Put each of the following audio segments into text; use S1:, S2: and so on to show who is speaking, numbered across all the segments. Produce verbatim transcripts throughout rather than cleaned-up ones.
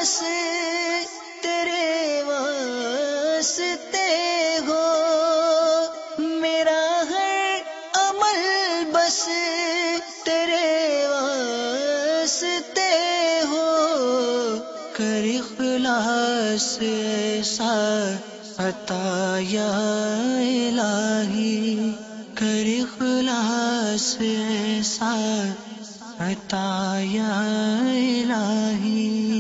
S1: بس تیرے واسطے ہو، میرا ہر عمل بس تیرے واسطے ہو، کر اخلاص ایسا عطا یا الہی، کر اخلاص ایسا عطا یا الہی۔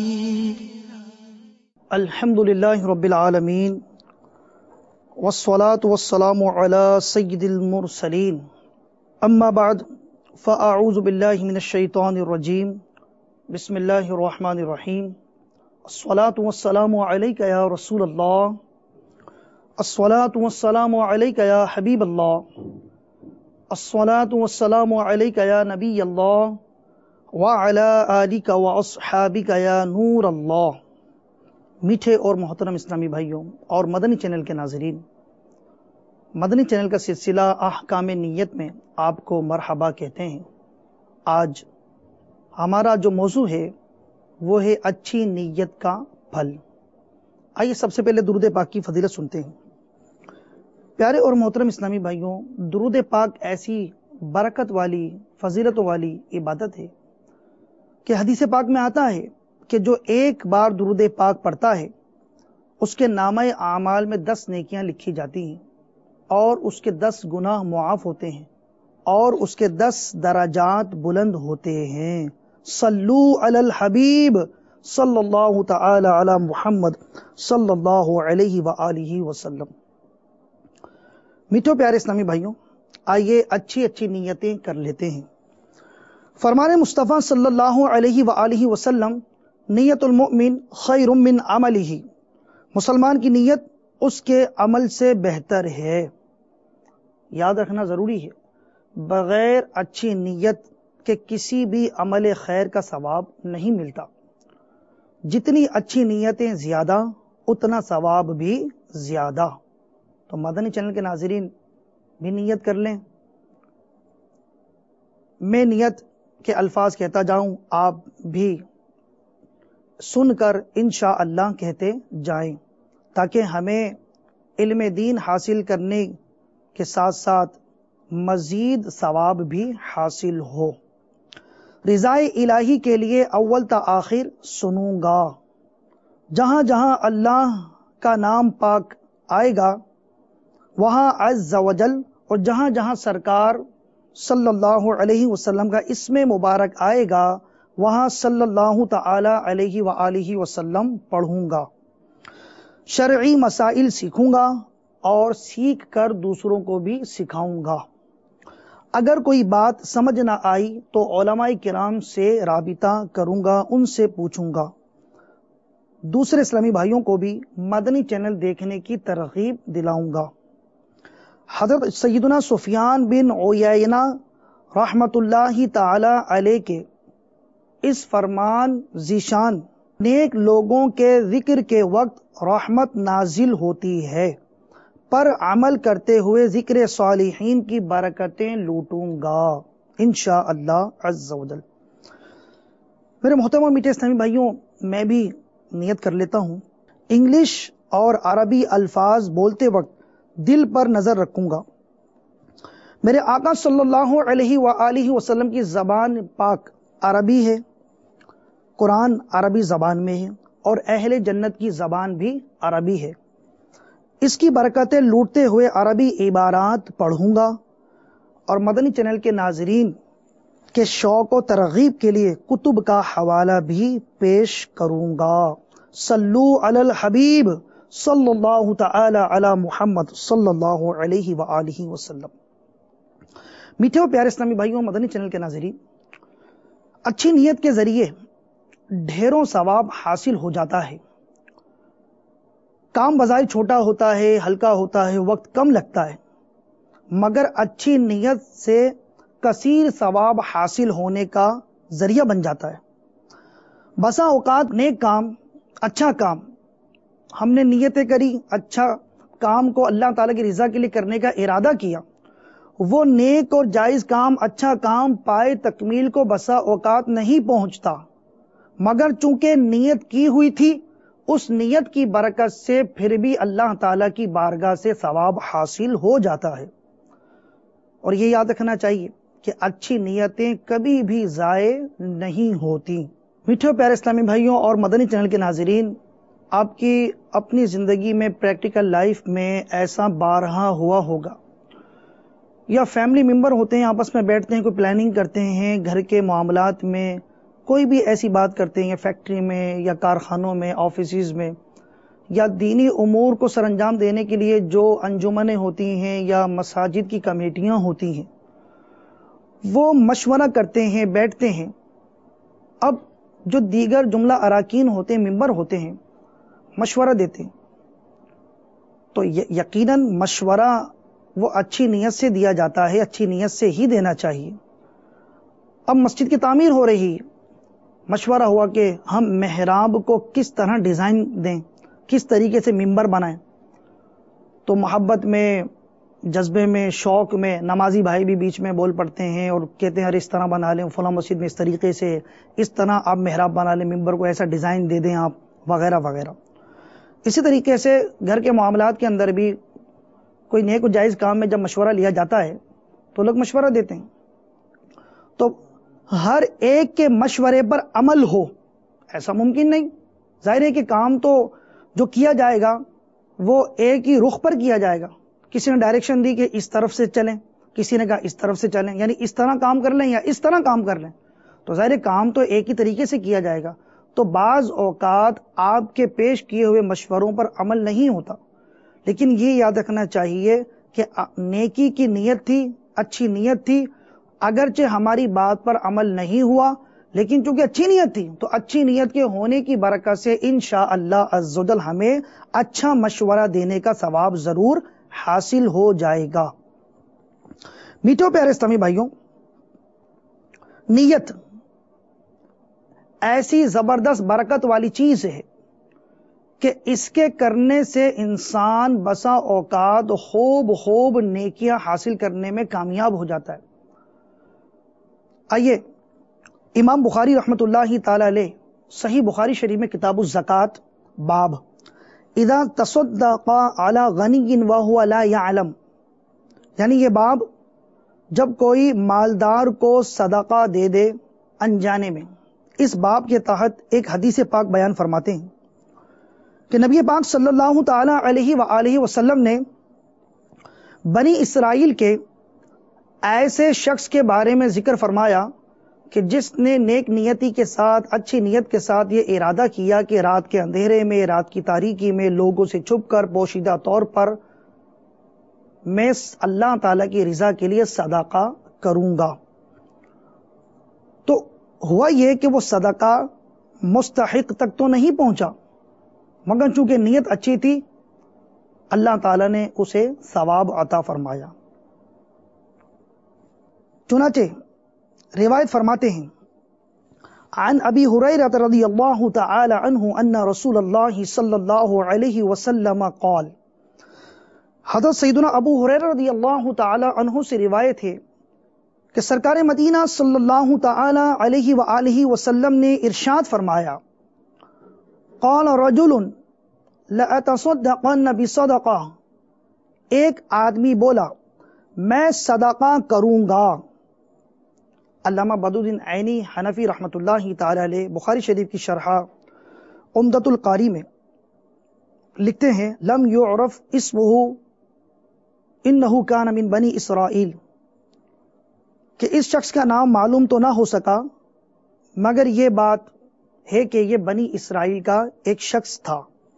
S2: الحمد للہ رب العالمین، والصلاة والسلام علی سید المرسلین، اما بعد فاعوذ باللہ من الشیطان الرجیم، بسم اللہ الرحمن الرحیم۔ الصلاة والسلام علیک یا رسول اللہ، الصلاة والسلام علیک یا حبیب اللہ، الصلاة والسلام علیک یا نبی اللہ، وعلی آلک واصحابک یا نور اللہ۔ میٹھے اور محترم اسلامی بھائیوں اور مدنی چینل کے ناظرین، مدنی چینل کا سلسلہ احکام نیت میں آپ کو مرحبا کہتے ہیں۔ آج ہمارا جو موضوع ہے وہ ہے اچھی نیت کا پھل۔ آئیے سب سے پہلے درود پاک کی فضیلت سنتے ہیں۔ پیارے اور محترم اسلامی بھائیوں، درود پاک ایسی برکت والی فضیلت والی عبادت ہے کہ حدیث پاک میں آتا ہے کہ جو ایک بار درود پاک پڑھتا ہے اس کے نامہ اعمال میں دس نیکیاں لکھی جاتی ہیں، اور اس کے دس گناہ معاف ہوتے ہیں، اور اس کے دس درجات بلند ہوتے ہیں۔ صلو علی الحبیب صلی اللہ تعالی علی محمد صلی اللہ علیہ وآلہ وسلم۔ میٹھو پیارے اسلامی بھائیوں، آئیے اچھی اچھی نیتیں کر لیتے ہیں۔ فرمان مصطفیٰ صلی اللہ علیہ وآلہ وسلم، نیت المؤمن خیر من عملہ، مسلمان کی نیت اس کے عمل سے بہتر ہے۔ یاد رکھنا ضروری ہے، بغیر اچھی نیت کے کسی بھی عمل خیر کا ثواب نہیں ملتا۔ جتنی اچھی نیتیں زیادہ اتنا ثواب بھی زیادہ۔ تو مدنی چینل کے ناظرین بھی نیت کر لیں۔ میں نیت کے الفاظ کہتا جاؤں، آپ بھی سن کر انشاءاللہ کہتے جائیں، تاکہ ہمیں علم دین حاصل کرنے کے ساتھ ساتھ مزید ثواب بھی حاصل ہو۔ رضائے الہی کے لیے اول تا آخر سنوں گا۔ جہاں جہاں اللہ کا نام پاک آئے گا وہاں عز و جل، اور جہاں جہاں سرکار صلی اللہ علیہ وسلم کا اسم مبارک آئے گا وہاں صلی اللہ تعالی علیہ وآلہ وسلم پڑھوں گا۔ شرعی مسائل سیکھوں گا اور سیکھ کر دوسروں کو بھی سکھاؤں گا۔ اگر کوئی بات سمجھ نہ آئی تو علماء کرام سے رابطہ کروں گا، ان سے پوچھوں گا۔ دوسرے اسلامی بھائیوں کو بھی مدنی چینل دیکھنے کی ترغیب دلاؤں گا۔ حضرت سیدنا سفیان بن عیینہ رحمت اللہ تعالی علیہ کے اس فرمان ذیشان، نیک لوگوں کے ذکر کے وقت رحمت نازل ہوتی ہے، پر عمل کرتے ہوئے ذکر صالحین کی برکتیں لوٹوں گا انشاءاللہ عز و جل۔ میرے محترم اور میٹھے اسلامی بھائیوں، میں بھی نیت کر لیتا ہوں۔ انگلش اور عربی الفاظ بولتے وقت دل پر نظر رکھوں گا۔ میرے آقا صلی اللہ علیہ وآلہ وسلم کی زبان پاک عربی ہے، قرآن عربی زبان میں ہے، اور اہل جنت کی زبان بھی عربی ہے۔ اس کی برکتیں لوٹتے ہوئے عربی عبارات پڑھوں گا، اور مدنی چینل کے ناظرین کے شوق و ترغیب کے لیے کتب کا حوالہ بھی پیش کروں گا۔ صلو علی الحبیب صلی اللہ تعالی علی محمد صلی اللہ علیہ وآلہ وسلم۔ میٹھے و پیارے اسلامی بھائیوں، مدنی چینل کے ناظرین، اچھی نیت کے ذریعے ڈھیروں ثواب حاصل ہو جاتا ہے۔ کام بظاہر چھوٹا ہوتا ہے، ہلکا ہوتا ہے، وقت کم لگتا ہے، مگر اچھی نیت سے کثیر ثواب حاصل ہونے کا ذریعہ بن جاتا ہے۔ بسا اوقات نیک کام، اچھا کام ہم نے نیتیں کری، اچھا کام کو اللہ تعالیٰ کی رضا کے لیے کرنے کا ارادہ کیا، وہ نیک اور جائز کام، اچھا کام پائے تکمیل کو بسا اوقات نہیں پہنچتا، مگر چونکہ نیت کی ہوئی تھی، اس نیت کی برکت سے پھر بھی اللہ تعالیٰ کی بارگاہ سے ثواب حاصل ہو جاتا ہے۔ اور یہ یاد رکھنا چاہیے کہ اچھی نیتیں کبھی بھی ضائع نہیں ہوتی۔ میٹھے پیارے اسلامی بھائیوں اور مدنی چینل کے ناظرین، آپ کی اپنی زندگی میں پریکٹیکل لائف میں ایسا بارہا ہوا ہوگا، یا فیملی ممبر ہوتے ہیں آپس میں بیٹھتے ہیں، کوئی پلاننگ کرتے ہیں گھر کے معاملات میں، کوئی بھی ایسی بات کرتے ہیں، یا فیکٹری میں یا کارخانوں میں، آفیسز میں، یا دینی امور کو سر انجام دینے کے لیے جو انجمنیں ہوتی ہیں یا مساجد کی کمیٹیاں ہوتی ہیں، وہ مشورہ کرتے ہیں، بیٹھتے ہیں۔ اب جو دیگر جملہ اراکین ہوتے ہیں، ممبر ہوتے ہیں، مشورہ دیتے ہیں، تو یقیناً مشورہ وہ اچھی نیت سے دیا جاتا ہے، اچھی نیت سے ہی دینا چاہیے۔ اب مسجد کی تعمیر ہو رہی ہے، مشورہ ہوا کہ ہم محراب کو کس طرح ڈیزائن دیں، کس طریقے سے ممبر بنائیں، تو محبت میں، جذبے میں، شوق میں نمازی بھائی بھی بیچ میں بول پڑتے ہیں اور کہتے ہیں ارے اس طرح بنا لیں، فلاں مسجد میں اس طریقے سے، اس طرح آپ محراب بنا لیں، ممبر کو ایسا ڈیزائن دے دیں آپ، وغیرہ وغیرہ۔ اسی طریقے سے گھر کے معاملات کے اندر بھی کوئی نیک و جائز کام میں جب مشورہ لیا جاتا ہے تو لوگ مشورہ دیتے ہیں، تو ہر ایک کے مشورے پر عمل ہو ایسا ممکن نہیں۔ ظاہر ہے کہ کام تو جو کیا جائے گا وہ ایک ہی رخ پر کیا جائے گا۔ کسی نے ڈائریکشن دی کہ اس طرف سے چلیں، کسی نے کہا اس طرف سے چلیں، یعنی اس طرح کام کر لیں یا اس طرح کام کر لیں، تو ظاہر کام تو ایک ہی طریقے سے کیا جائے گا۔ تو بعض اوقات آپ کے پیش کیے ہوئے مشوروں پر عمل نہیں ہوتا، لیکن یہ یاد رکھنا چاہیے کہ نیکی کی نیت تھی، اچھی نیت تھی، اگرچہ ہماری بات پر عمل نہیں ہوا، لیکن چونکہ اچھی نیت تھی تو اچھی نیت کے ہونے کی برکت سے انشاءاللہ عز و جل ہمیں اچھا مشورہ دینے کا ثواب ضرور حاصل ہو جائے گا۔ میٹھے پیارے اسلامی بھائیوں، نیت ایسی زبردست برکت والی چیز ہے کہ اس کے کرنے سے انسان بسا اوقات خوب خوب نیکیاں حاصل کرنے میں کامیاب ہو جاتا ہے۔ آئیے امام بخاری رحمۃ اللہ تعالی علیہ صحیح بخاری شریف میں کتاب الزکوٰۃ، باب اذا تصدق علی غنی وہو لا یعلم، یعنی یہ باب جب کوئی مالدار کو صدقہ دے دے انجانے میں۔ اس باب کے تحت ایک حدیث پاک بیان فرماتے ہیں کہ نبی پاک صلی اللہ تعالی علیہ وآلہ وسلم نے بنی اسرائیل کے ایسے شخص کے بارے میں ذکر فرمایا کہ جس نے نیک نیتی کے ساتھ، اچھی نیت کے ساتھ یہ ارادہ کیا کہ رات کے اندھیرے میں، رات کی تاریکی میں لوگوں سے چھپ کر پوشیدہ طور پر میں اللہ تعالیٰ کی رضا کے لیے صدقہ کروں گا۔ تو ہوا یہ کہ وہ صدقہ مستحق تک تو نہیں پہنچا، مگر چونکہ نیت اچھی تھی اللہ تعالیٰ نے اسے ثواب عطا فرمایا۔ چنانچہ روایت فرماتے ہیں عن ابی ہریرہ رضی اللہ تعالی عنہ ان رسول اللہ صلی اللہ علیہ وسلم قال، حضرت سیدنا ابو ہریرہ رضی اللہ تعالی عنہ سے روایت ہے کہ سرکار مدینہ صلی اللہ تعالی علیہ وآلہ وسلم نے ارشاد فرمایا، قال رجل لأتصدقن بصدقہ، ایک آدمی بولا میں صدقہ کروں گا۔ علامہ بدرالدین عینی حنفی رحمۃ اللہ تعالی علیہ بخاری شریف کی شرح عمدۃ القاری میں لکھتے ہیں لم یعرف اسمہ انہ کان من بنی اسرائیل، کہ اس شخص کا نام معلوم تو نہ ہو سکا مگر یہ بات ہے کہ یہ بنی اسرائیل کا ایک شخص تھا۔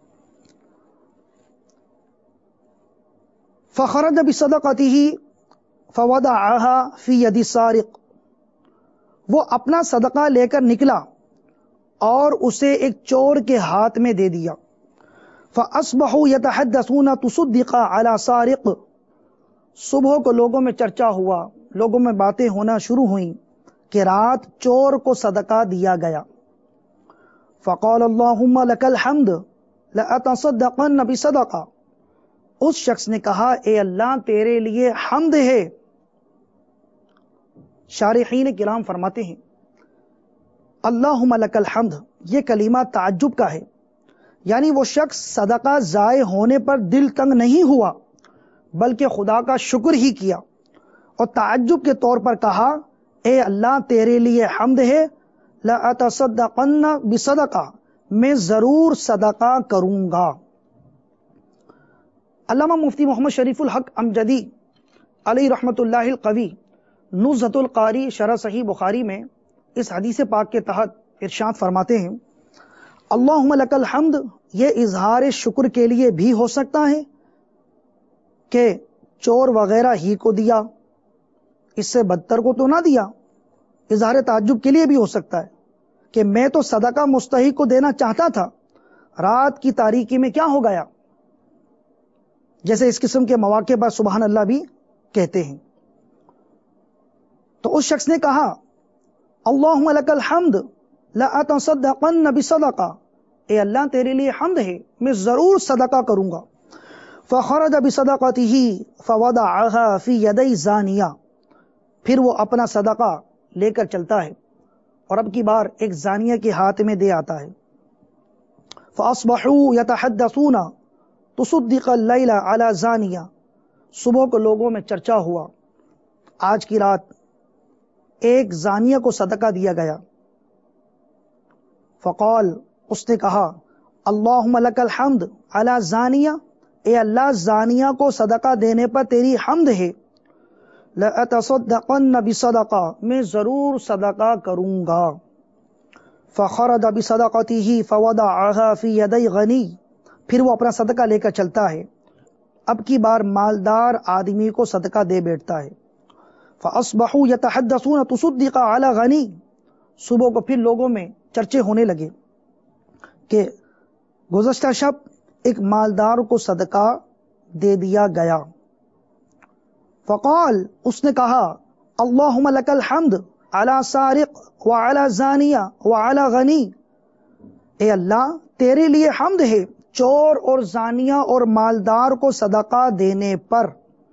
S2: فخرج بصدقته فوضعها في يد السارق، وہ اپنا صدقہ لے کر نکلا اور اسے ایک چور کے ہاتھ میں دے دیا۔ فاصبحوا يتحدثون تصدق على سارق، صبح کو لوگوں میں چرچا ہوا، لوگوں میں باتیں ہونا شروع ہوئیں کہ رات چور کو صدقہ دیا گیا۔ فقال اللهم لك الحمد لأتصدقن بصدقہ، اس شخص نے کہا اے اللہ تیرے لیے حمد ہے۔ شارحین کرام فرماتے ہیں اللہم لک الحمد یہ کلمہ تعجب کا ہے، یعنی وہ شخص صدقہ ضائع ہونے پر دل تنگ نہیں ہوا بلکہ خدا کا شکر ہی کیا اور تعجب کے طور پر کہا اے اللہ تیرے لیے حمد ہے، لأتصدقن بصدقہ میں ضرور صدقہ کروں گا۔ علامہ مفتی محمد شریف الحق امجدی علیہ رحمت اللہ القوی نزہۃ القاری شرح صحیح بخاری میں اس حدیث پاک کے تحت ارشاد فرماتے ہیں اللہم لک الحمد یہ اظہار شکر کے لیے بھی ہو سکتا ہے کہ چور وغیرہ ہی کو دیا، اس سے بدتر کو تو نہ دیا۔ اظہار تعجب کے لیے بھی ہو سکتا ہے کہ میں تو صدقہ مستحق کو دینا چاہتا تھا، رات کی تاریکی میں کیا ہو گیا، جیسے اس قسم کے مواقع پر سبحان اللہ بھی کہتے ہیں۔ تو اس شخص نے کہا اللہم لک الحمد لأتصدقن بصدقہ، اے اللہ تیرے لیے حمد ہے میں ضرور صدقہ کروں گا۔ فخرج بصدقته فوضعها في يدي زانیہ، پھر وہ اپنا صدقہ لے کر چلتا ہے اور اب کی بار ایک زانیہ کے ہاتھ میں دے آتا ہے۔ فاصبحوا يتحدثون تصدق اللیل علی زانیہ، صبح کو لوگوں میں چرچا ہوا آج کی رات ایک زانیہ کو صدقہ دیا گیا۔ فقال اس نے کہا اللہم لک الحمد علی زانیہ، اے اللہ زانیہ کو صدقہ دینے پر تیری حمد ہے، لأتصدقن بصدقہ میں ضرور صدقہ کروں گا۔ فخرج بصدقته فوضعها في يدي غنی، پھر وہ اپنا صدقہ لے کر چلتا ہے، اب کی بار مالدار آدمی کو صدقہ دے بیٹھتا ہے۔ فاصبحوا يتحدثون تصدق على غنی، صبح کو پھر لوگوں میں چرچے ہونے لگے کہ گزشتہ شب ایک مالدار کو صدقہ دے دیا گیا۔ فقال اس نے کہا اللہم لک الحمد علی سارق وعلی زانیہ وعلی غنی، اے اللہ تیرے لیے حمد ہے چور اور زانیہ اور مالدار کو صدقہ دینے پر۔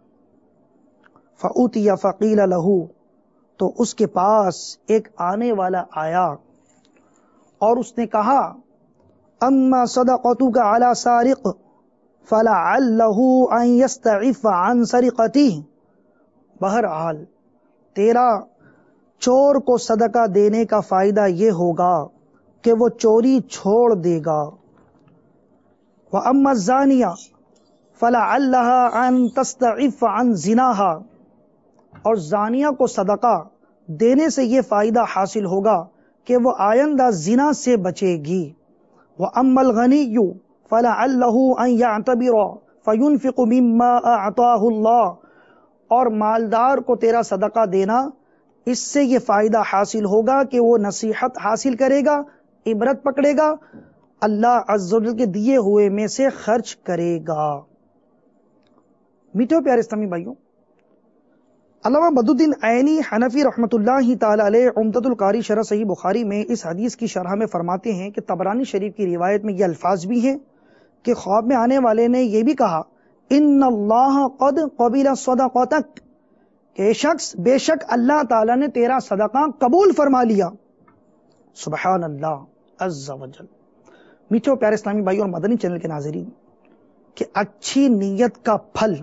S2: فأوتی فقیل لہ، تو اس کے پاس ایک آنے والا آیا اور اس نے کہا اما صدقتک علی سارق فلعلہ ان یستعف عن سرقتہ، بہرحال تیرا چور کو صدقہ دینے کا فائدہ یہ ہوگا کہ وہ چوری چھوڑ دے گا۔ وَأَمَّا الزَّانِيَةُ فَلَعَلَّهَا أَن تَسْتَعِفَّ عَن زِنَاهَا، اور زانیہ کو صدقہ دینے سے یہ فائدہ حاصل ہوگا کہ وہ آئندہ زنا سے بچے گی۔ وَأَمَّا الْغَنِيُّ فَلَعَلَّهُ أَن يَعْتَبِرَ فَيُنْفِقُ مِمَّا أَعْطَاهُ اللَّهُ، اور مالدار کو تیرا صدقہ دینا اس سے یہ فائدہ حاصل ہوگا کہ وہ نصیحت حاصل کرے گا، عبرت پکڑے گا، اللہ عز و جل کے دیے ہوئے میں سے خرچ کرے گا۔ میٹھے پیارے اسلامی بھائیوں، علامہ بدر الدین عینی حنفی رحمۃ اللہ تعالی علیہ عمدۃ القاری شرح صحیح بخاری میں اس حدیث کی شرح میں فرماتے ہیں کہ طبرانی شریف کی روایت میں یہ الفاظ بھی ہیں کہ خواب میں آنے والے نے یہ بھی کہا ان اللہ قد قبل صدقتک، کہ شخص بے شک اللہ تعالیٰ نے تیرا صدقہ قبول فرما لیا۔ سبحان اللہ عز و جل۔ میٹھے پیارے اسلامی بھائی اور مدنی چینل کے ناظرین، کہ اچھی نیت کا پھل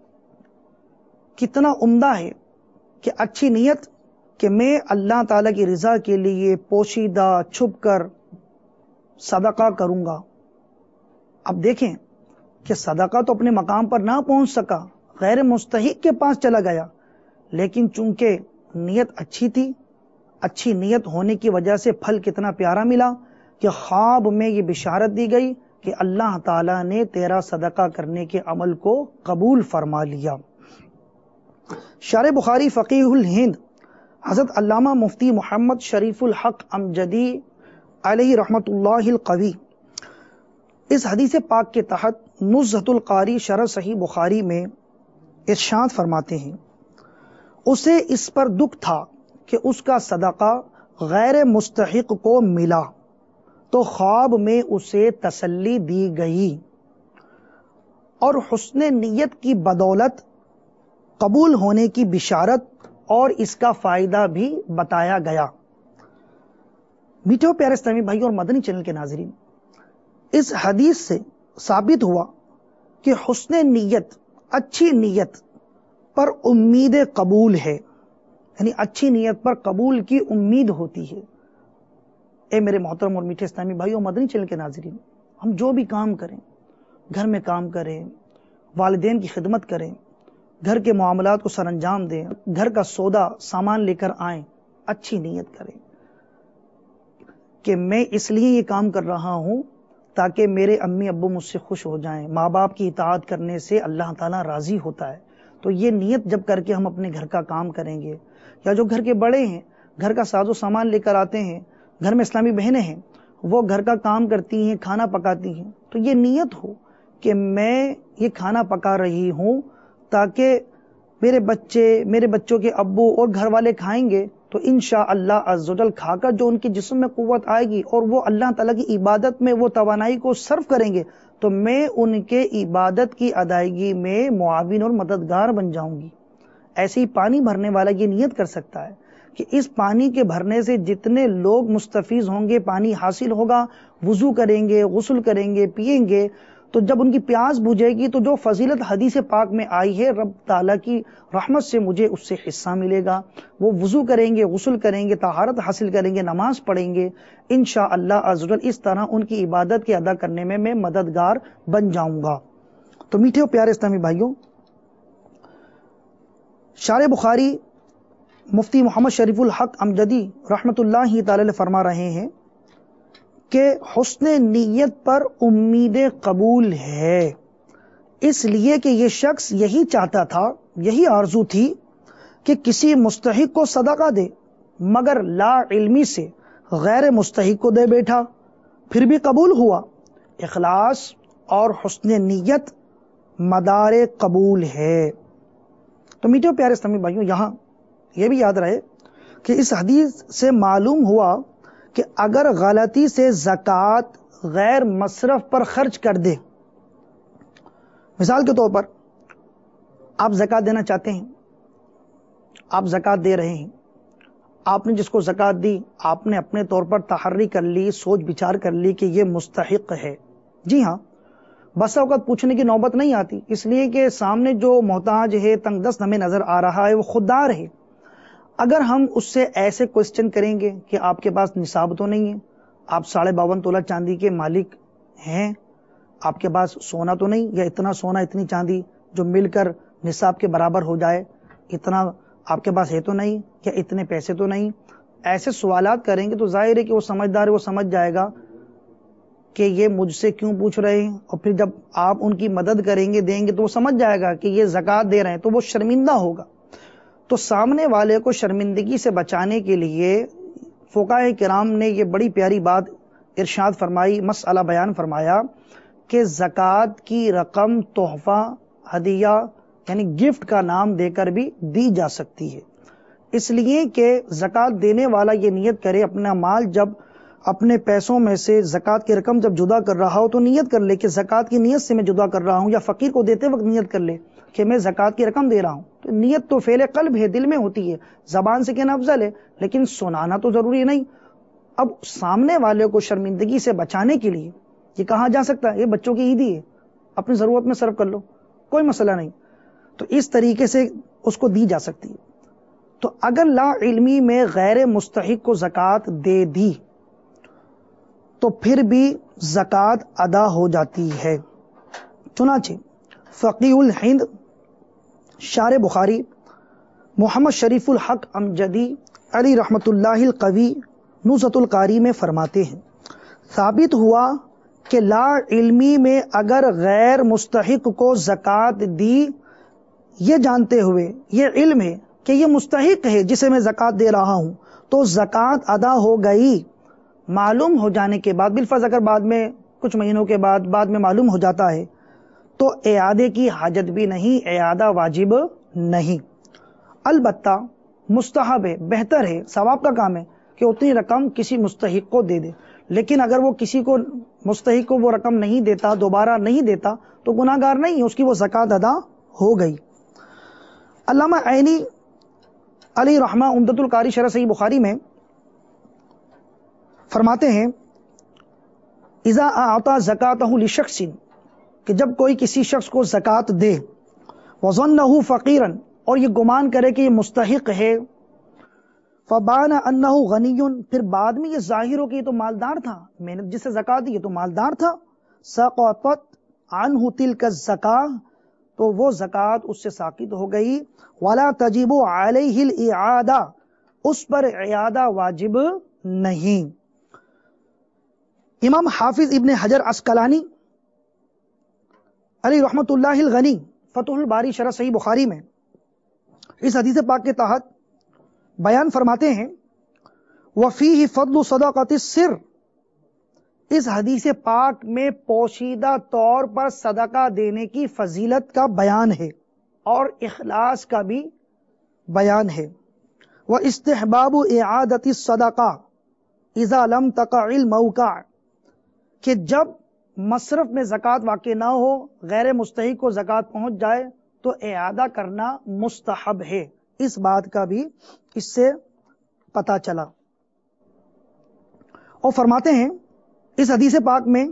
S2: کتنا عمدہ ہے، کہ اچھی نیت کہ میں اللہ تعالیٰ کی رضا کے لیے پوشیدہ چھپ کر صدقہ کروں گا۔ اب دیکھیں کہ صدقہ تو اپنے مقام پر نہ پہنچ سکا، غیر مستحق کے پاس چلا گیا، لیکن چونکہ نیت اچھی تھی، اچھی نیت ہونے کی وجہ سے پھل کتنا پیارا ملا کہ خواب میں یہ بشارت دی گئی کہ اللہ تعالیٰ نے تیرا صدقہ کرنے کے عمل کو قبول فرما لیا۔ شارح بخاری فقیہ الہند حضرت علامہ مفتی محمد شریف الحق امجدی علیہ رحمت اللہ القوی اس حدیث پاک کے تحت نزہۃ القاری شرح صحیح بخاری میں ارشاد فرماتے ہیں اسے اس پر دکھ تھا کہ اس کا صدقہ غیر مستحق کو ملا، تو خواب میں اسے تسلی دی گئی اور حسن نیت کی بدولت قبول ہونے کی بشارت اور اس کا فائدہ بھی بتایا گیا۔ میٹھے پیارے اسلامی بھائی اور مدنی چینل کے ناظرین، اس حدیث سے ثابت ہوا کہ حسن نیت، اچھی نیت پر امید قبول ہے، یعنی اچھی نیت پر قبول کی امید ہوتی ہے۔ اے میرے محترم اور میٹھے اسلامی بھائی اور مدنی چینل کے ناظرین، ہم جو بھی کام کریں، گھر میں کام کریں، والدین کی خدمت کریں، گھر کے معاملات کو سر انجام دیں، گھر کا سودا سامان لے کر آئیں، اچھی نیت کریں کہ میں اس لیے یہ کام کر رہا ہوں تاکہ میرے امی ابو مجھ سے خوش ہو جائیں۔ ماں باپ کی اطاعت کرنے سے اللہ تعالیٰ راضی ہوتا ہے، تو یہ نیت جب کر کے ہم اپنے گھر کا کام کریں گے، یا جو گھر کے بڑے ہیں گھر کا ساز و سامان لے کر آتے ہیں، گھر میں اسلامی بہنیں ہیں وہ گھر کا کام کرتی ہیں، کھانا پکاتی ہیں، تو یہ نیت ہو کہ میں یہ کھانا پکا رہی ہوں تاکہ میرے بچے، میرے بچوں کے ابو اور گھر والے کھائیں گے تو انشاءاللہ عز و جل کھا کر جو ان کے جسم میں قوت آئے گی اور وہ اللہ تعالیٰ کی عبادت میں وہ توانائی کو صرف کریں گے تو میں ان کے عبادت کی ادائیگی میں معاون اور مددگار بن جاؤں گی۔ ایسے ہی پانی بھرنے والا یہ نیت کر سکتا ہے کہ اس پانی کے بھرنے سے جتنے لوگ مستفیض ہوں گے، پانی حاصل ہوگا، وضو کریں گے، غسل کریں گے، پیئیں گے، تو جب ان کی پیاس بجھے گی تو جو فضیلت حدیث پاک میں آئی ہے رب تعالیٰ کی رحمت سے مجھے اس سے حصہ ملے گا۔ وہ وضو کریں گے، غسل کریں گے، طہارت حاصل کریں گے، نماز پڑھیں گے، انشاءاللہ عز و جل اس طرح ان کی عبادت کے ادا کرنے میں میں مددگار بن جاؤں گا۔ تو میٹھے اور پیارے اسلامی بھائیوں، شارح بخاری مفتی محمد شریف الحق امجدی رحمت اللہ تعالی علیہ فرما رہے ہیں کہ حسن نیت پر امید قبول ہے، اس لیے کہ یہ شخص یہی چاہتا تھا، یہی آرزو تھی کہ کسی مستحق کو صدقہ دے، مگر لا علمی سے غیر مستحق کو دے بیٹھا، پھر بھی قبول ہوا۔ اخلاص اور حسن نیت مدار قبول ہے۔ تو میٹھے پیارے اسلامی بھائیوں، یہاں یہ بھی یاد رہے کہ اس حدیث سے معلوم ہوا کہ اگر غلطی سے زکوٰۃ غیر مصرف پر خرچ کر دے، مثال کے طور پر آپ زکوٰۃ دینا چاہتے ہیں، آپ زکوٰۃ دے رہے ہیں، آپ نے جس کو زکوٰۃ دی آپ نے اپنے طور پر تحری کر لی، سوچ بچار کر لی کہ یہ مستحق ہے۔ جی ہاں، بس اوقات پوچھنے کی نوبت نہیں آتی، اس لیے کہ سامنے جو محتاج ہے، تنگ دست ہمیں نظر آ رہا ہے، وہ خوددار ہے۔ اگر ہم اس سے ایسے کوسچن کریں گے کہ آپ کے پاس نصاب تو نہیں ہے، آپ ساڑھے باون تولہ چاندی کے مالک ہیں، آپ کے پاس سونا تو نہیں، یا اتنا سونا اتنی چاندی جو مل کر نصاب کے برابر ہو جائے، اتنا آپ کے پاس ہے تو نہیں، یا اتنے پیسے تو نہیں، ایسے سوالات کریں گے تو ظاہر ہے کہ وہ سمجھدار ہے، وہ سمجھ جائے گا کہ یہ مجھ سے کیوں پوچھ رہے ہیں، اور پھر جب آپ ان کی مدد کریں گے، دیں گے تو وہ سمجھ جائے گا کہ یہ زکوٰۃ دے رہے ہیں، تو وہ شرمندہ ہوگا۔ تو سامنے والے کو شرمندگی سے بچانے کے لیے فقہاء کرام نے یہ بڑی پیاری بات ارشاد فرمائی، مسئلہ بیان فرمایا کہ زکوٰۃ کی رقم تحفہ، ہدیہ یعنی گفٹ کا نام دے کر بھی دی جا سکتی ہے، اس لیے کہ زکوٰۃ دینے والا یہ نیت کرے اپنا مال جب اپنے پیسوں میں سے زکوٰۃ کی رقم جب جدا کر رہا ہو تو نیت کر لے کہ زکوٰۃ کی نیت سے میں جدا کر رہا ہوں، یا فقیر کو دیتے وقت نیت کر لے کہ میں زکوٰۃ کی رقم دے رہا ہوں۔ تو نیت تو فعل قلب ہے، دل میں ہوتی ہے، زبان سے کہنا افضل ہے، لیکن سنانا تو ضروری نہیں۔ اب سامنے والے کو شرمندگی سے بچانے کے لیے یہ کہا جا سکتا ہے یہ بچوں کی عیدی ہے، اپنی ضرورت میں صرف کر لو، کوئی مسئلہ نہیں، تو اس طریقے سے اس کو دی جا سکتی ہے۔ تو اگر لا علمی میں غیر مستحق کو زکوٰۃ دے دی تو پھر بھی زکوٰۃ ادا ہو جاتی ہے۔ چنانچہ فقیہ الہند شارح بخاری محمد شریف الحق امجدی علی رحمت اللہ القوی نزہۃ القاری میں فرماتے ہیں، ثابت ہوا کہ لا علمی میں اگر غیر مستحق کو زکوٰۃ دی، یہ جانتے ہوئے یہ علم ہے کہ یہ مستحق ہے جسے میں زکوٰۃ دے رہا ہوں، تو زکوٰۃ ادا ہو گئی۔ معلوم ہو جانے کے بعد بالفرض اگر بعد میں کچھ مہینوں کے بعد بعد میں معلوم ہو جاتا ہے تو اعادے کی حاجت بھی نہیں، اعادہ واجب نہیں، البتہ مستحب ہے، بہتر ہے، ثواب کا کام ہے کہ اتنی رقم کسی مستحق کو دے دے، لیکن اگر وہ کسی کو مستحق کو وہ رقم نہیں دیتا، دوبارہ نہیں دیتا تو گناہ گار نہیں، اس کی وہ زکوٰۃ ادا ہو گئی۔ علامہ عینی علی رحمہ عمدۃ القاری شرح صحیح بخاری میں فرماتے ہیں اذا اعطى زکاتہ لشخص، کہ جب کوئی کسی شخص کو زکات دے، وظنہ فقیرا، اور یہ گمان کرے کہ یہ مستحق ہے، فبان انہ غنی، پھر بعد میں یہ ظاہر ہو کہ یہ تو مالدار تھا، محنت جس سے زکات دی یہ تو مالدار تھا، سقطت عنہ تلک الزکاۃ، تو وہ زکات اس سے ساقط ہو گئی، ولا تجب علیہ الاعادہ، اس پر اعادہ واجب نہیں۔ امام حافظ ابن حجر عسقلانی علی رحمت اللہ الغنی فتح الباری شرح صحیح بخاری میں اس حدیث پاک کے تحت بیان فرماتے ہیں وفیہ فضل صدقۃ السر، اس حدیث پاک میں پوشیدہ طور پر صدقہ دینے کی فضیلت کا بیان ہے اور اخلاص کا بھی بیان ہے۔ وَاستحباب اعادۃ الصدقہ اذا لم تقع الموقع، کہ جب مصرف میں زکوٰۃ واقع نہ ہو، غیر مستحق کو زکوٰۃ پہنچ جائے تو اعادہ کرنا مستحب ہے، اس بات کا بھی اس سے پتہ چلا۔ اور فرماتے ہیں اس حدیث پاک میں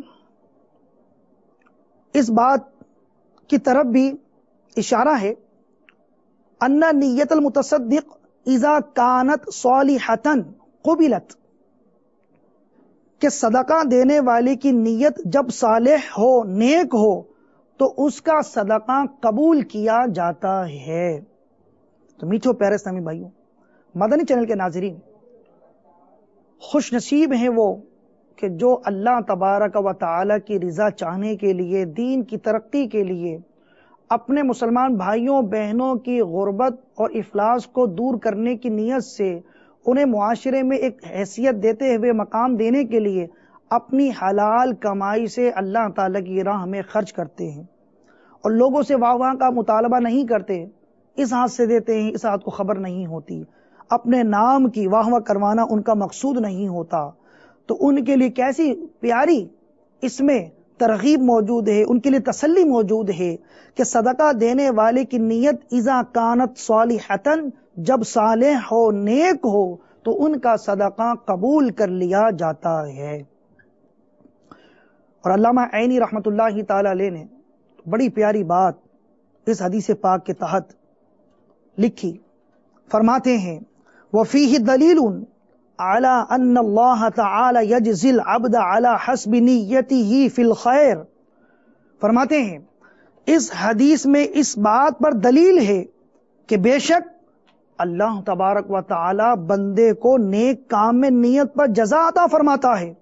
S2: اس بات کی طرف بھی اشارہ ہے ان نیت المتصدق اذا کانت صالحۃ قبلت، کہ صدقہ دینے والے کی نیت جب صالح ہو، نیک ہو، تو اس کا صدقہ قبول کیا جاتا ہے۔ تو میٹھو پیارے اسلامی بھائیوں، مدنی چینل کے ناظرین، خوش نصیب ہیں وہ کہ جو اللہ تبارک و تعالی کی رضا چاہنے کے لیے، دین کی ترقی کے لیے، اپنے مسلمان بھائیوں بہنوں کی غربت اور افلاس کو دور کرنے کی نیت سے انہیں معاشرے میں ایک حیثیت دیتے ہوئے، مقام دینے کے لیے اپنی حلال کمائی سے اللہ تعالیٰ کی راہ میں خرچ کرتے ہیں، اور لوگوں سے واہ واہ کا مطالبہ نہیں کرتے، اس ہاتھ سے دیتے ہیں اس ہاتھ کو خبر نہیں ہوتی، اپنے نام کی واہ واہ کروانا ان کا مقصود نہیں ہوتا، تو ان کے لیے کیسی پیاری اس میں ترغیب موجود ہے، ان کے لیے تسلی موجود ہے کہ صدقہ دینے والے کی نیت اذا کانت صالحۃ، جب صالح ہو، نیک ہو، تو ان کا صدقہ قبول کر لیا جاتا ہے۔ اور علامہ عینی رحمت اللہ تعالی علیہ نے بڑی پیاری بات اس حدیث پاک کے تحت لکھی، فرماتے ہیں وفیہ دلیل علی ان اللہ تعالی یجزی العبد علی حسب نیتہ فی الخیر، فرماتے ہیں اس حدیث میں اس بات پر دلیل ہے کہ بے شک اللہ تبارک و تعالی بندے کو نیک کام میں نیت پر جزا عطا فرماتا ہے۔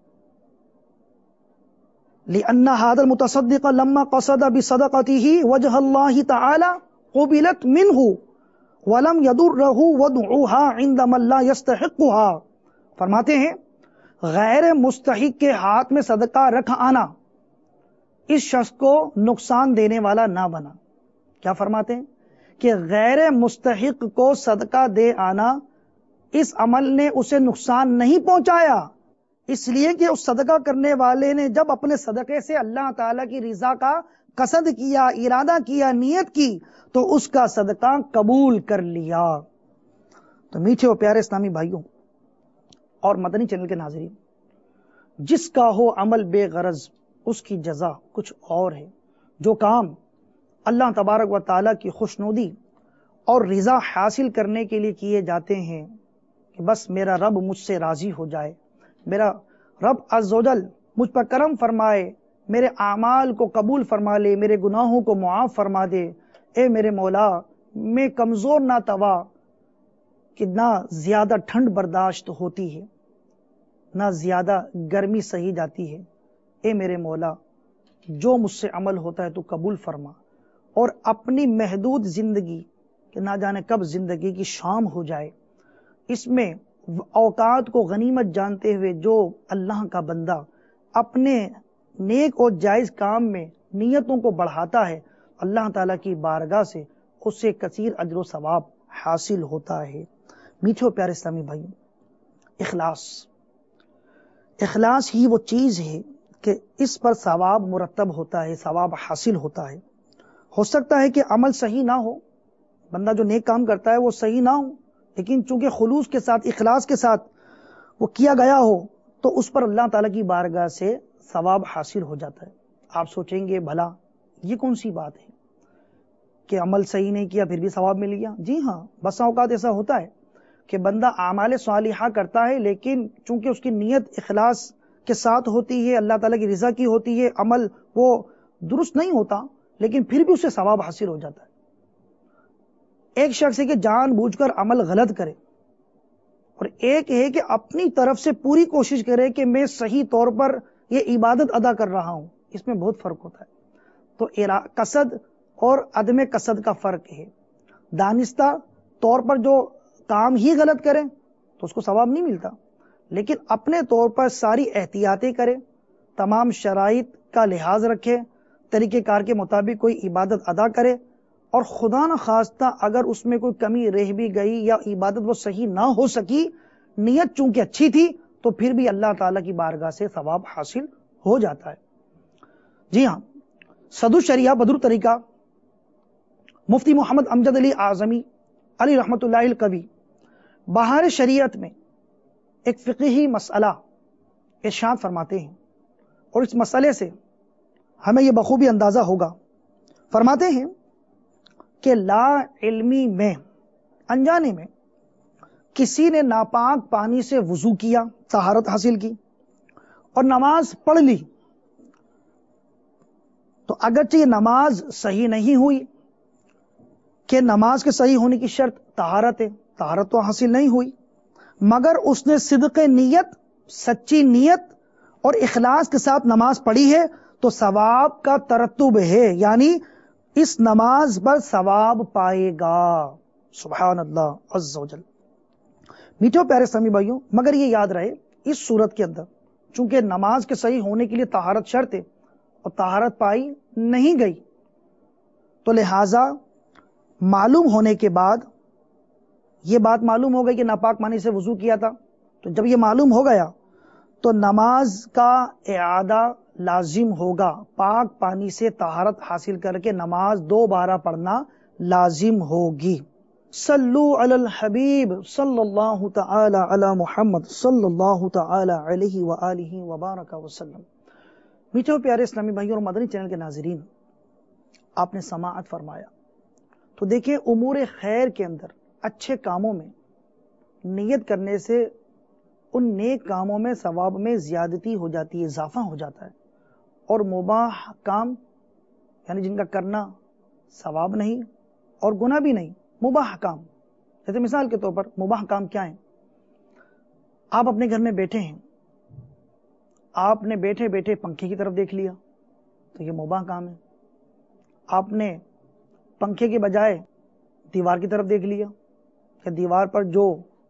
S2: لأن هذا المتصدق لما قصد بصدقته وجه الله تعالى قبلت منه ولم يضره وضعها عند من لا يستحقها، فرماتے ہیں غیر مستحق کے ہاتھ میں صدقہ رکھ آنا اس شخص کو نقصان دینے والا نہ بنا۔ کیا فرماتے ہیں کہ غیر مستحق کو صدقہ دے آنا اس عمل نے اسے نقصان نہیں پہنچایا، اس لیے کہ اس صدقہ کرنے والے نے جب اپنے صدقے سے اللہ تعالیٰ کی رضا کا قصد کیا، ارادہ کیا، نیت کی، تو اس کا صدقہ قبول کر لیا۔ تو میٹھے اور پیارے اسلامی بھائیوں اور مدنی چینل کے ناظرین، جس کا ہو عمل بے غرض اس کی جزا کچھ اور ہے۔ جو کام اللہ تبارک و تعالیٰ کی خوشنودی اور رضا حاصل کرنے کے لیے کیے جاتے ہیں کہ بس میرا رب مجھ سے راضی ہو جائے، میرا رب عز و جل مجھ پر کرم فرمائے، میرے اعمال کو قبول فرما لے، میرے گناہوں کو معاف فرما دے، اے میرے مولا میں کمزور نہ توا کہ نہ زیادہ ٹھنڈ برداشت ہوتی ہے، نہ زیادہ گرمی سہی جاتی ہے، اے میرے مولا جو مجھ سے عمل ہوتا ہے تو قبول فرما، اور اپنی محدود زندگی کہ نہ جانے کب زندگی کی شام ہو جائے، اس میں اوقات کو غنیمت جانتے ہوئے جو اللہ کا بندہ اپنے نیک اور جائز کام میں نیتوں کو بڑھاتا ہے، اللہ تعالیٰ کی بارگاہ سے اسے کثیر اجر و ثواب حاصل ہوتا ہے۔ میٹھے پیارے اسلامی بھائیوں، اخلاص اخلاص ہی وہ چیز ہے کہ اس پر ثواب مرتب ہوتا ہے، ثواب حاصل ہوتا ہے۔ ہو سکتا ہے کہ عمل صحیح نہ ہو، بندہ جو نیک کام کرتا ہے وہ صحیح نہ ہو، لیکن چونکہ خلوص کے ساتھ، اخلاص کے ساتھ وہ کیا گیا ہو تو اس پر اللہ تعالیٰ کی بارگاہ سے ثواب حاصل ہو جاتا ہے۔ آپ سوچیں گے بھلا یہ کون سی بات ہے کہ عمل صحیح نہیں کیا پھر بھی ثواب مل گیا؟ جی ہاں، بسا اوقات ایسا ہوتا ہے کہ بندہ اعمال صالحہ کرتا ہے، لیکن چونکہ اس کی نیت اخلاص کے ساتھ ہوتی ہے، اللہ تعالیٰ کی رضا کی ہوتی ہے، عمل وہ درست نہیں ہوتا، لیکن پھر بھی اسے ثواب حاصل ہو جاتا ہے۔ ایک شخص ہے کہ جان بوجھ کر عمل غلط کرے، اور ایک ہے کہ اپنی طرف سے پوری کوشش کرے کہ میں صحیح طور پر یہ عبادت ادا کر رہا ہوں۔ اس میں بہت فرق ہوتا ہے۔ تو قصد اور عدم قصد کا فرق ہے۔ دانستہ طور پر جو کام ہی غلط کرے تو اس کو ثواب نہیں ملتا، لیکن اپنے طور پر ساری احتیاطیں کرے، تمام شرائط کا لحاظ رکھے، طریقہ کار کے مطابق کوئی عبادت ادا کرے، اور خدا نہ خواستہ اگر اس میں کوئی کمی رہ بھی گئی یا عبادت وہ صحیح نہ ہو سکی، نیت چونکہ اچھی تھی، تو پھر بھی اللہ تعالیٰ کی بارگاہ سے ثواب حاصل ہو جاتا ہے۔ جی ہاں، صدر شریعہ بدر طریقہ مفتی محمد امجد علی اعظمی علی رحمت اللہ القوی بہار شریعت میں ایک فقہی مسئلہ ارشاد فرماتے ہیں، اور اس مسئلے سے ہمیں یہ بخوبی اندازہ ہوگا۔ فرماتے ہیں کہ لا علمی میں، انجانے میں کسی نے ناپاک پانی سے وضو کیا، طہارت حاصل کی اور نماز پڑھ لی، تو اگرچہ یہ نماز صحیح نہیں ہوئی، کہ نماز کے صحیح ہونے کی شرط طہارت ہے، طہارت تو حاصل نہیں ہوئی، مگر اس نے صدق نیت، سچی نیت اور اخلاص کے ساتھ نماز پڑھی ہے، تو ثواب کا ترتب ہے، یعنی اس نماز پر ثواب پائے گا۔ سبحان اللہ عز و جل۔ میٹھو پیارے اسلامی بھائیوں، مگر یہ یاد رہے اس صورت کے اندر چونکہ نماز کے صحیح ہونے کے لیے طہارت شرط ہے اور طہارت پائی نہیں گئی، تو لہذا معلوم ہونے کے بعد یہ بات معلوم ہو گئی کہ ناپاک پانی سے وضو کیا تھا، تو جب یہ معلوم ہو گیا تو نماز کا اعادہ لازم ہوگا، پاک پانی سے طہارت حاصل کر کے نماز دوبارہ پڑھنا لازم ہوگی۔ صلو علی الحبیب صلی اللہ تعالی علی محمد صلی اللہ تعالی علیہ وآلہ وبارک وسلم۔ میٹھے پیارے اسلامی بھائیوں اور مدنی چینل کے ناظرین، آپ نے سماعت فرمایا، تو دیکھیں امور خیر کے اندر اچھے کاموں میں نیت کرنے سے ان نیک کاموں میں ثواب میں زیادتی ہو جاتی ہے، اضافہ ہو جاتا ہے، اور مباح کام یعنی جن کا کرنا ثواب نہیں اور گناہ بھی نہیں، مباح کام، جیسے مثال کے طور پر مباح کام کیا ہے؟ آپ اپنے گھر میں بیٹھے ہیں، آپ نے بیٹھے بیٹھے پنکھے کی طرف دیکھ لیا تو یہ مباح کام ہے۔ آپ نے پنکھے کے بجائے دیوار کی طرف دیکھ لیا، کہ دیوار پر جو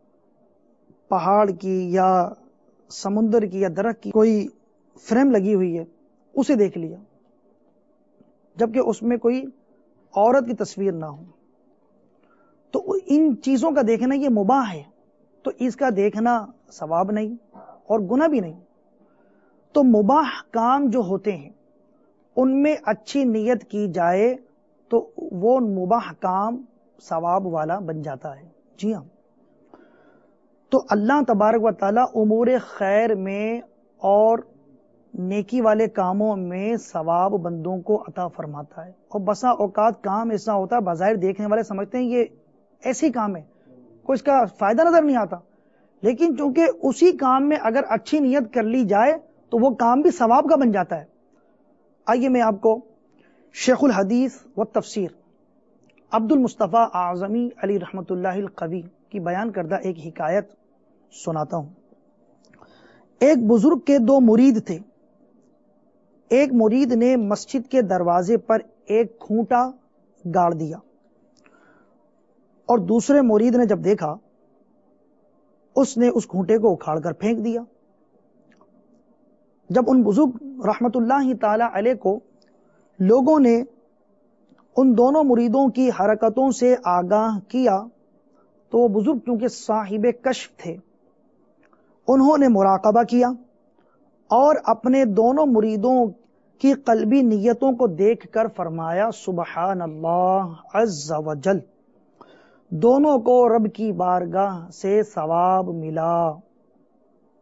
S2: پہاڑ کی یا سمندر کی یا درخت کی کوئی فریم لگی ہوئی ہے اسے دیکھ لیا، جبکہ اس میں کوئی عورت کی تصویر نہ ہو، تو ان چیزوں کا دیکھنا یہ مباح ہے، تو اس کا دیکھنا ثواب نہیں اور گناہ بھی نہیں۔ تو مباح کام جو ہوتے ہیں ان میں اچھی نیت کی جائے تو وہ مباح کام ثواب والا بن جاتا ہے۔ جی ہاں، تو اللہ تبارک و تعالی امور خیر میں اور نیکی والے کاموں میں ثواب بندوں کو عطا فرماتا ہے، اور بسا اوقات کام ایسا ہوتا ہے بظاہر دیکھنے والے سمجھتے ہیں یہ ایسی کام ہے، کوئی اس کا فائدہ نظر نہیں آتا، لیکن چونکہ اسی کام میں اگر اچھی نیت کر لی جائے تو وہ کام بھی ثواب کا بن جاتا ہے۔ آئیے میں آپ کو شیخ الحدیث و تفسیر عبد المصطفیٰ اعظمی علی رحمت اللہ القوی کی بیان کردہ ایک حکایت سناتا ہوں۔ ایک بزرگ کے دو مرید تھے، ایک مرید نے مسجد کے دروازے پر ایک کھونٹا گاڑ دیا، اور دوسرے مرید نے جب دیکھا اس نے اس کھونٹے کو اکھاڑ کر پھینک دیا۔ جب ان بزرگ رحمت اللہ تعالی علیہ کو لوگوں نے ان دونوں مریدوں کی حرکتوں سے آگاہ کیا تو وہ بزرگ چونکہ صاحب کشف تھے، انہوں نے مراقبہ کیا اور اپنے دونوں مریدوں کی قلبی نیتوں کو دیکھ کر فرمایا سبحان اللہ عز و جل، دونوں کو رب کی بارگاہ سے ثواب ملا۔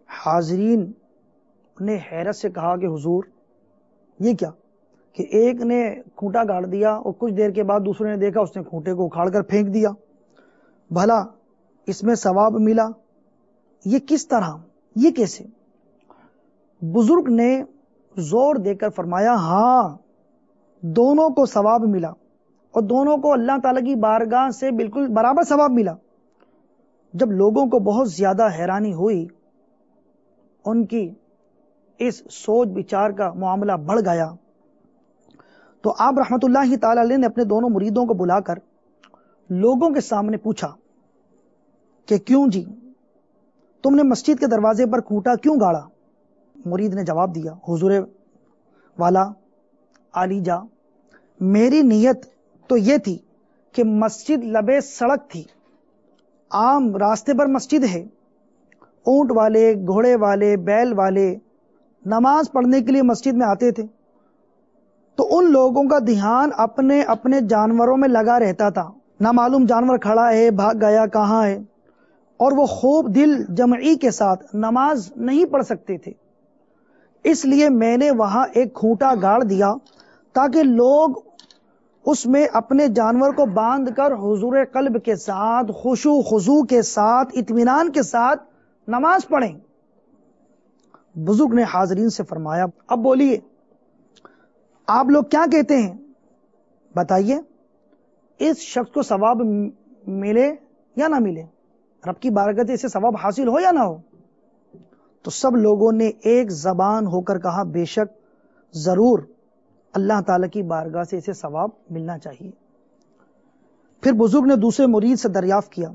S2: حاضرین نے حیرت سے کہا کہ حضور یہ کیا کہ ایک نے کھوٹا گاڑ دیا اور کچھ دیر کے بعد دوسرے نے دیکھا اس نے کھوٹے کو اکھاڑ کر پھینک دیا، بھلا اس میں ثواب ملا؟ یہ کس طرح، یہ کیسے؟ بزرگ نے زور دے کر فرمایا ہاں دونوں کو ثواب ملا، اور دونوں کو اللہ تعالیٰ کی بارگاہ سے بالکل برابر ثواب ملا۔ جب لوگوں کو بہت زیادہ حیرانی ہوئی، ان کی اس سوچ بچار کا معاملہ بڑھ گیا، تو آپ رحمت اللہ تعالی علیہ نے اپنے دونوں مریدوں کو بلا کر لوگوں کے سامنے پوچھا کہ کیوں جی تم نے مسجد کے دروازے پر کھوٹا کیوں گاڑا؟ مرید نے جواب دیا، حضور والا عالی جا، میری نیت تو یہ تھی کہ مسجد لبے سڑک تھی، عام راستے پر مسجد ہے، اونٹ والے، گھوڑے والے، بیل والے نماز پڑھنے کے لیے مسجد میں آتے تھے، تو ان لوگوں کا دھیان اپنے اپنے جانوروں میں لگا رہتا تھا، نہ معلوم جانور کھڑا ہے، بھاگ گیا، کہاں ہے، اور وہ خوب دل جمعی کے ساتھ نماز نہیں پڑھ سکتے تھے۔ اس لیے میں نے وہاں ایک کھوٹا گاڑ دیا تاکہ لوگ اس میں اپنے جانور کو باندھ کر حضور قلب کے ساتھ، خشوع خضوع کے ساتھ، اطمینان کے ساتھ نماز پڑھیں۔ بزرگ نے حاضرین سے فرمایا اب بولیے آپ لوگ کیا کہتے ہیں، بتائیے اس شخص کو ثواب ملے یا نہ ملے، رب کی بارگاہ سے اسے ثواب حاصل ہو یا نہ ہو؟ تو سب لوگوں نے ایک زبان ہو کر کہا بے شک ضرور اللہ تعالیٰ کی بارگاہ سے اسے ثواب ملنا چاہیے۔ پھر بزرگ نے دوسرے مرید سے دریافت کیا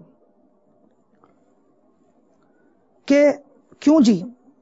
S2: کہ کیوں جی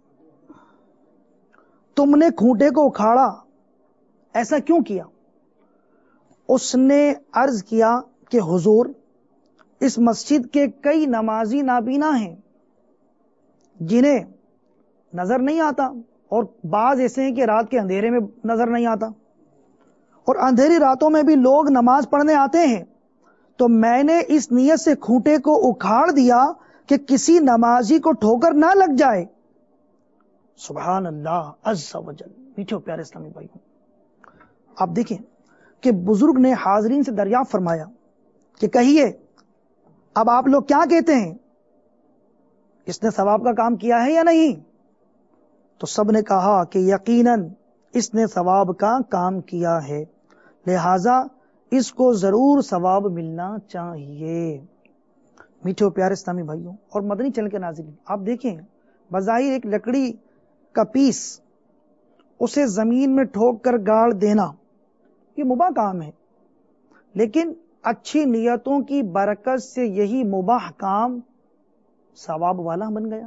S2: تم نے کھوٹے کو اکھاڑا، ایسا کیوں کیا؟ اس نے عرض کیا کہ حضور اس مسجد کے کئی نمازی نابینا ہیں جنہیں نظر نہیں آتا، اور بعض ایسے ہیں کہ رات کے اندھیرے میں نظر نہیں آتا، اور اندھیری راتوں میں بھی لوگ نماز پڑھنے آتے ہیں، تو میں نے اس نیت سے کھوٹے کو اکھاڑ دیا کہ کسی نمازی کو ٹھوکر نہ لگ جائے۔ سبحان اللہ عز و جل۔ میٹھے پیارے اسلامی بھائیوں، آپ دیکھیں کہ بزرگ نے حاضرین سے دریافت فرمایا کہ کہیے اب آپ لوگ کیا کہتے ہیں، اس نے ثواب کا کام کیا ہے یا نہیں؟ تو سب نے کہا کہ یقیناً اس نے ثواب کا کام کیا ہے، لہذا اس کو ضرور ثواب ملنا چاہیے۔ میٹھے پیارے اسلامی بھائیوں اور مدنی چینل کے ناظرین، آپ دیکھیں بظاہر ایک لکڑی کا پیس اسے زمین میں ٹھوک کر گاڑ دینا یہ مباح کام ہے، لیکن اچھی نیتوں کی برکت سے یہی مباح کام ثواب والا بن گیا۔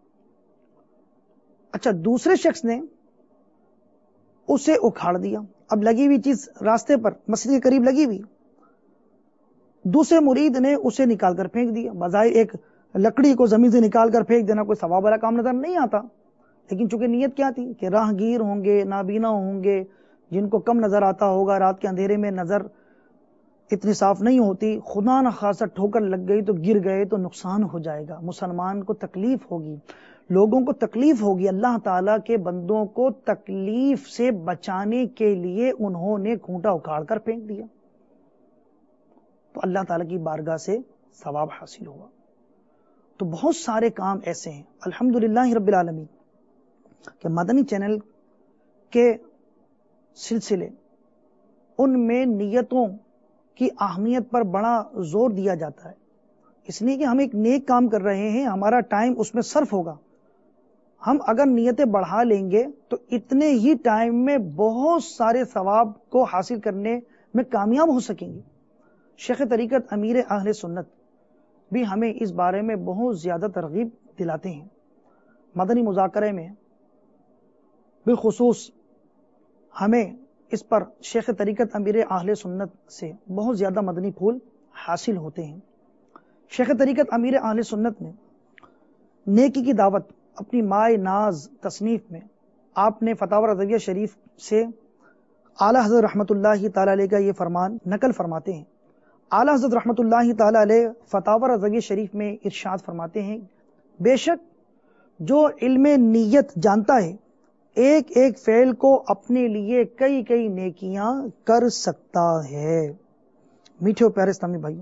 S2: اچھا دوسرے شخص نے اسے اکھاڑ دیا، اب لگی ہوئی چیز راستے پر مسجد کے قریب لگی ہوئی، دوسرے مرید نے اسے نکال کر پھینک دیا۔ بظاہر ایک لکڑی کو زمین سے نکال کر پھینک دینا کوئی ثواب والا کام نظر نہیں آتا، لیکن چونکہ نیت کیا تھی کہ راہ گیر ہوں گے، نابینا ہوں گے، جن کو کم نظر آتا ہوگا، رات کے اندھیرے میں نظر اتنی صاف نہیں ہوتی، خدا نہ خاصا ٹھوکر لگ گئی تو گر گئے تو نقصان ہو جائے گا، مسلمان کو تکلیف ہوگی، لوگوں کو تکلیف ہوگی۔ اللہ تعالیٰ کے بندوں کو تکلیف سے بچانے کے لیے انہوں نے کھوٹا اکھاڑ کر پھینک دیا، تو اللہ تعالیٰ کی بارگاہ سے ثواب حاصل ہوا۔ تو بہت سارے کام ایسے ہیں الحمدللہ رب العالمین کہ مدنی چینل کے سلسلے ان میں نیتوں کی اہمیت پر بڑا زور دیا جاتا ہے، اس لیے کہ ہم ایک نیک کام کر رہے ہیں، ہمارا ٹائم اس میں صرف ہوگا، ہم اگر نیتیں بڑھا لیں گے تو اتنے ہی ٹائم میں بہت سارے ثواب کو حاصل کرنے میں کامیاب ہو سکیں گے۔ شیخ طریقت امیر اہل سنت بھی ہمیں اس بارے میں بہت زیادہ ترغیب دلاتے ہیں۔ مدنی مذاکرے میں بالخصوص ہمیں اس پر شیخ طریقت امیر اہل سنت سے بہت زیادہ مدنی پھول حاصل ہوتے ہیں۔ شیخ طریقت امیر اہل سنت نے نیکی کی دعوت اپنی مائے ناز تصنیف میں آپ نے فتاوی رضویہ شریف سے اعلیٰ حضرت رحمۃ اللہ تعالی علیہ کا یہ فرمان نقل فرماتے ہیں۔ اعلیٰ حضرت رحمۃ اللہ تعالی علیہ فتاوی رضویہ شریف میں ارشاد فرماتے ہیں بے شک جو علم نیت جانتا ہے ایک ایک فعل کو اپنے لیے کئی کئی نیکیاں کر سکتا ہے۔ میٹھے و پیارے اسلامی بھائیوں،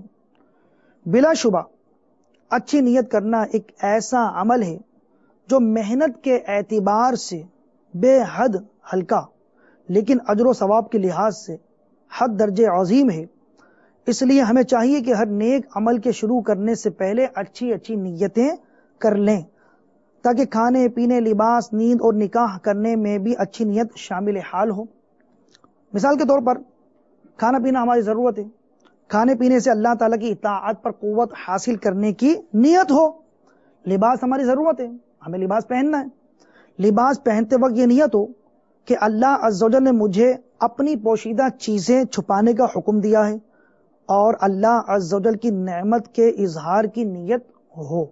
S2: بلا شبہ اچھی نیت کرنا ایک ایسا عمل ہے جو محنت کے اعتبار سے بے حد ہلکا لیکن اجر و ثواب کے لحاظ سے حد درجے عظیم ہے۔ اس لیے ہمیں چاہیے کہ ہر نیک عمل کے شروع کرنے سے پہلے اچھی اچھی نیتیں کر لیں تاکہ کھانے پینے، لباس، نیند اور نکاح کرنے میں بھی اچھی نیت شامل حال ہو۔ مثال کے طور پر کھانا پینا ہماری ضرورت ہے، کھانے پینے سے اللہ تعالیٰ کی اطاعت پر قوت حاصل کرنے کی نیت ہو۔ لباس ہماری ضرورت ہے، ہمیں لباس پہننا ہے، لباس پہنتے وقت یہ نیت ہو کہ اللہ عز و جل نے مجھے اپنی پوشیدہ چیزیں چھپانے کا حکم دیا ہے اور اللہ عز و جل کی نعمت کے اظہار کی نیت ہو۔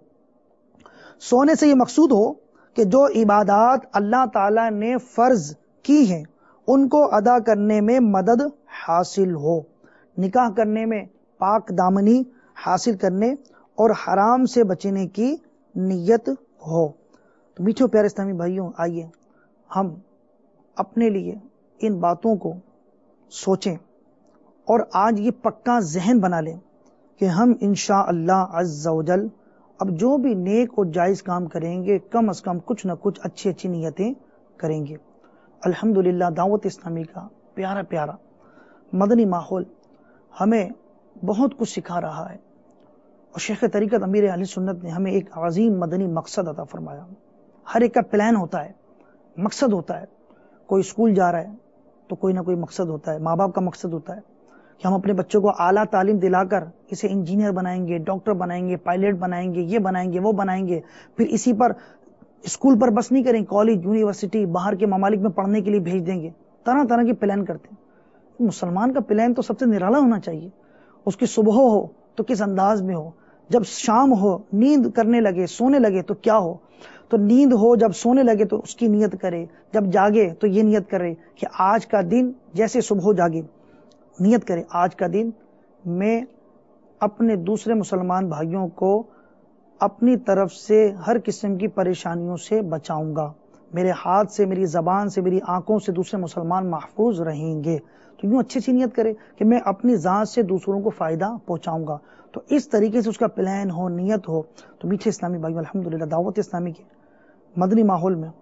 S2: سونے سے یہ مقصود ہو کہ جو عبادات اللہ تعالیٰ نے فرض کی ہیں ان کو ادا کرنے میں مدد حاصل ہو، نکاح کرنے میں پاک دامنی حاصل کرنے اور حرام سے بچنے کی نیت ہو۔ تو میٹھے پیارے اسلامی بھائیوں، آئیے ہم اپنے لیے ان باتوں کو سوچیں اور آج یہ پکا ذہن بنا لیں کہ ہم انشاءاللہ عز و جل اب جو بھی نیک اور جائز کام کریں گے کم از کم کچھ نہ کچھ اچھی اچھی نیتیں کریں گے۔ الحمدللہ دعوت اسلامی کا پیارا پیارا مدنی ماحول ہمیں بہت کچھ سکھا رہا ہے اور شیخ طریقت امیر اہل سنت نے ہمیں ایک عظیم مدنی مقصد عطا فرمایا۔ ہر ایک کا پلان ہوتا ہے، مقصد ہوتا ہے۔ کوئی اسکول جا رہا ہے تو کوئی نہ کوئی مقصد ہوتا ہے، ماں باپ کا مقصد ہوتا ہے کہ ہم اپنے بچوں کو اعلیٰ تعلیم دلا کر اسے انجینئر بنائیں گے، ڈاکٹر بنائیں گے، پائلٹ بنائیں گے، یہ بنائیں گے، وہ بنائیں گے۔ پھر اسی پر اسکول پر بس نہیں کریں، کالج، یونیورسٹی، باہر کے ممالک میں پڑھنے کے لیے بھیج دیں گے۔ طرح طرح کے پلان کرتے ہیں۔ مسلمان کا پلان تو سب سے نرالا ہونا چاہیے۔ اس کی صبح ہو تو کس انداز میں ہو، جب شام ہو نیند کرنے لگے سونے لگے تو کیا ہو، تو نیند ہو جب سونے لگے تو اس کی نیت کرے، جب جاگے تو یہ نیت کرے کہ آج کا دن جیسے صبح جاگے نیت کرے آج کا دن میں اپنے دوسرے مسلمان بھائیوں کو اپنی طرف سے ہر قسم کی پریشانیوں سے بچاؤں گا، میرے ہاتھ سے، میری زبان سے، میری آنکھوں سے دوسرے مسلمان محفوظ رہیں گے۔ تو یوں اچھی سی نیت کرے کہ میں اپنی ذات سے دوسروں کو فائدہ پہنچاؤں گا۔ تو اس طریقے سے اس کا پلان ہو، نیت ہو۔ تو میٹھے اسلامی بھائیو، الحمدللہ دعوت اسلامی کے مدنی ماحول میں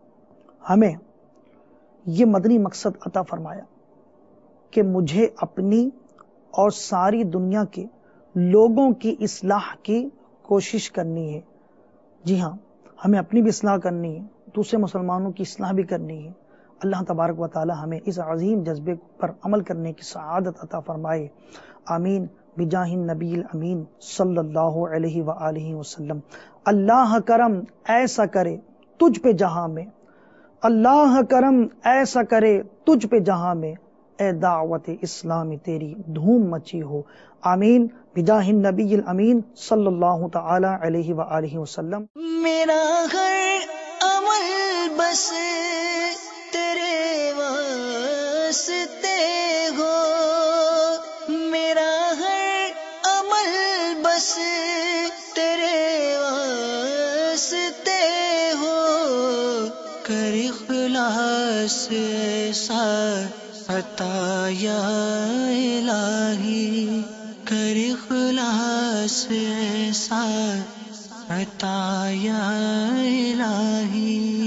S2: ہمیں یہ مدنی مقصد عطا فرمایا کہ مجھے اپنی اور ساری دنیا کے لوگوں کی اصلاح کی کوشش کرنی ہے۔ جی ہاں، ہمیں اپنی بھی اصلاح کرنی ہے، دوسرے مسلمانوں کی اصلاح بھی کرنی ہے۔ اللہ تبارک و تعالی ہمیں اس عظیم جذبے پر عمل کرنے کی سعادت عطا فرمائے، آمین بجاہ النبی الامین صلی اللہ علیہ وآلہ وسلم۔ اللہ کرم ایسا کرے تجھ پہ جہاں میں، اللہ کرم ایسا کرے تجھ پہ جہاں میں، اے دعوت اسلام تیری دھوم مچی ہو، آمین بجاہ النبی الامین صلی اللہ تعالی علیہ وآلہ وسلم۔
S1: میرا ہر عمل بس تیرے واسطے ہو، میرا ہر عمل بس تیرے واسطے ہو، کر اخلاص ایسا عطا یا الہی، کر اخلاص ایسا عطا یا الہی۔